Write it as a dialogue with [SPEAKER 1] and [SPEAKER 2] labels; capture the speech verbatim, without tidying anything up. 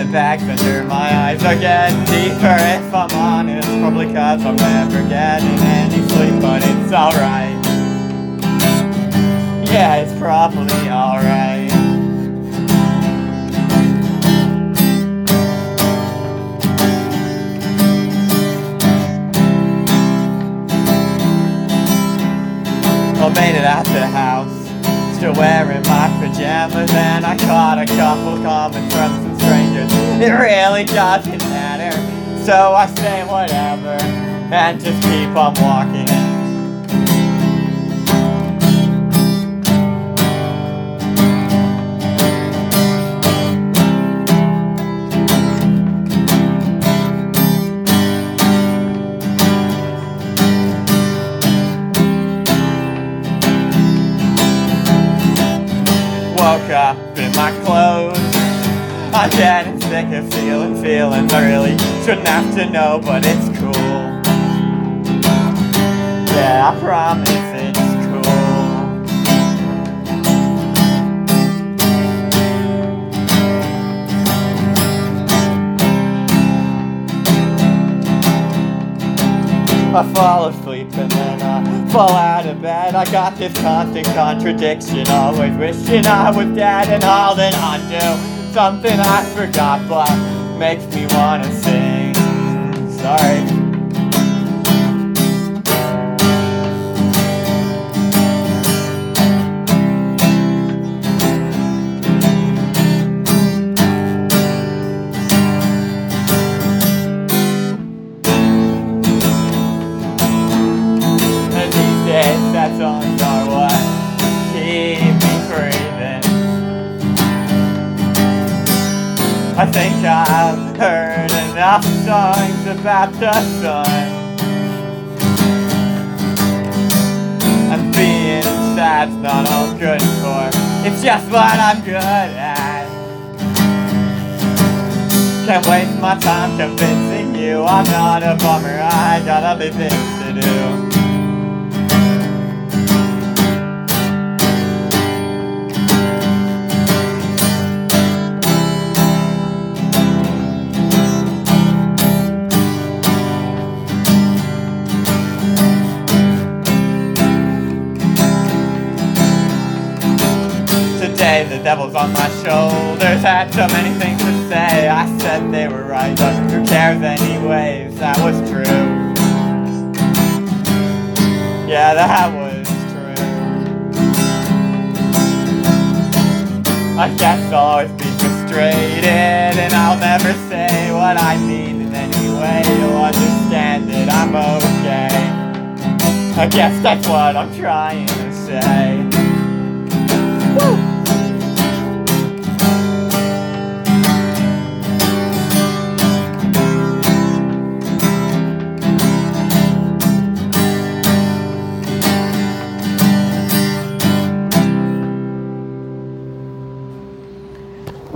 [SPEAKER 1] bags under my eyes are getting deeper. If I'm honest, probably cause I'm never getting any sleep, but it's alright. Yeah, it's probably alright. I made it out the house, still wearing my pajamas, and I caught a couple comments from some strangers. It really doesn't matter, so I say whatever and just keep on walking. Woke up in my clothes, I'm getting sick of feeling feelings I really shouldn't have to know, but it's cool. Yeah, I promise it's cool. I fall asleep and then I fall out of bed. I got this constant contradiction, always wishing I was dead and holding on to something I forgot but makes me wanna sing. Sorry. That songs are what keep me breathing. I think I've heard enough songs about the sun, and being sad's not all good for. It's just what I'm good at. Can't waste my time convincing you I'm not a bummer. I got other things to do. Today the devil's on my shoulders, had so many things to say. I said they were right, but who cares anyways? That was true. Yeah, that was true. I guess I'll always be frustrated, and I'll never say what I mean in any way. You'll understand that I'm okay. I guess that's what I'm trying to say.